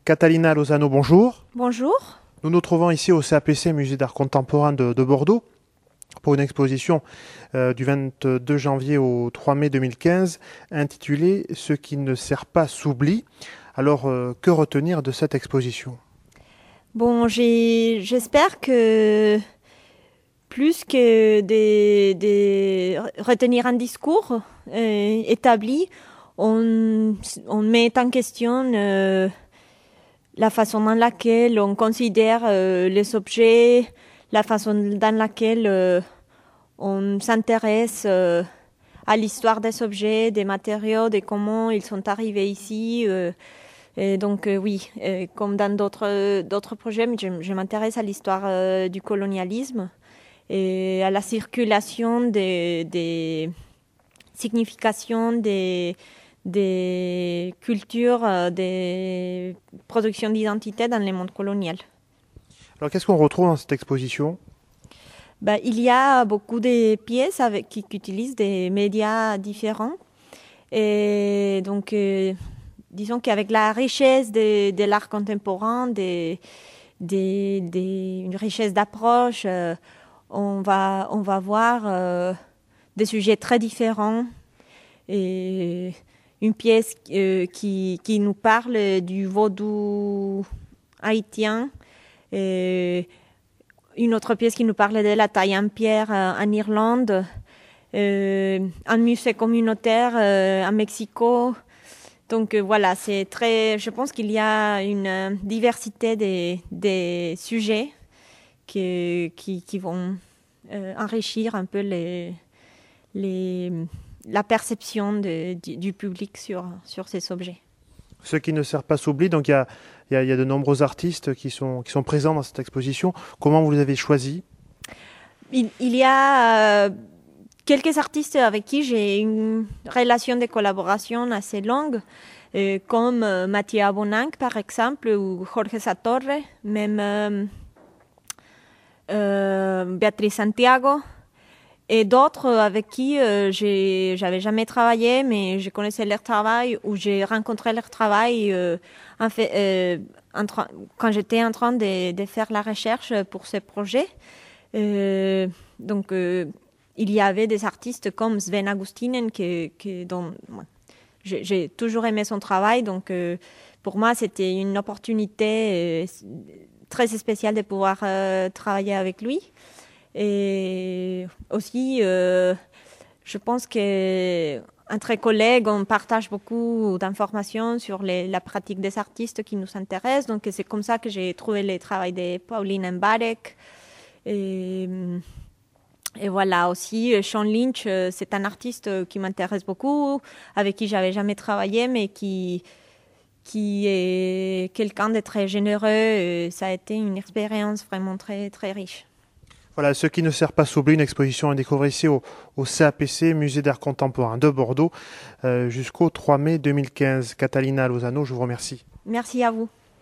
Catalina Lozano, bonjour. Bonjour. Nous nous trouvons ici au CAPC, Musée d'Art Contemporain de Bordeaux, pour une exposition du 22 janvier au 3 mai 2015, intitulée « Ce qui ne sert pas s'oublie ». Alors, que retenir de cette exposition? Bon, j'espère que plus que retenir un discours établi, on met en question la façon dans laquelle on considère les objets, la façon dans laquelle on s'intéresse à l'histoire des objets, des matériaux, de comment ils sont arrivés ici. Et donc oui, comme dans d'autres projets, je m'intéresse à l'histoire du colonialisme et à la circulation des significations des cultures, des productions d'identité dans le monde colonial. Alors, qu'est-ce qu'on retrouve dans cette exposition? Il y a beaucoup de pièces qui utilisent des médias différents. Et donc, disons qu'avec la richesse de l'art contemporain, une richesse d'approche, on va voir des sujets très différents. Et une pièce qui nous parle du vaudou haïtien, et une autre pièce qui nous parle de la taille en pierre en Irlande, un musée communautaire à Mexico. Donc voilà, je pense qu'il y a une diversité des sujets qui vont enrichir un peu la perception du public sur ces objets. Ce qui ne sert pas s'oublie, donc il y a de nombreux artistes qui sont présents dans cette exposition. Comment vous les avez choisis? Il y a quelques artistes avec qui j'ai une relation de collaboration assez longue, comme Mathieu Abonang par exemple, ou Jorge Satorre, même Beatriz Santiago, et d'autres avec qui j'avais jamais travaillé, mais je connaissais leur travail, ou j'ai rencontré leur travail quand j'étais en train de faire la recherche pour ce projet. Donc il y avait des artistes comme Sven Agustinen dont j'ai toujours aimé son travail, donc pour moi c'était une opportunité très spéciale de pouvoir travailler avec lui. Et aussi je pense que entre collègues on partage beaucoup d'informations sur la pratique des artistes qui nous intéressent, donc c'est comme ça que j'ai trouvé le travail de Pauline Mbarek. Et voilà, aussi Sean Lynch, c'est un artiste qui m'intéresse beaucoup, avec qui j'avais jamais travaillé, mais qui est quelqu'un de très généreux, et ça a été une expérience vraiment très, très riche. Voilà, ce qui ne sert pas s'oublie, une exposition à découvrir ici au CAPC, Musée d'Art Contemporain de Bordeaux, jusqu'au 3 mai 2015. Catalina Lozano, je vous remercie. Merci à vous.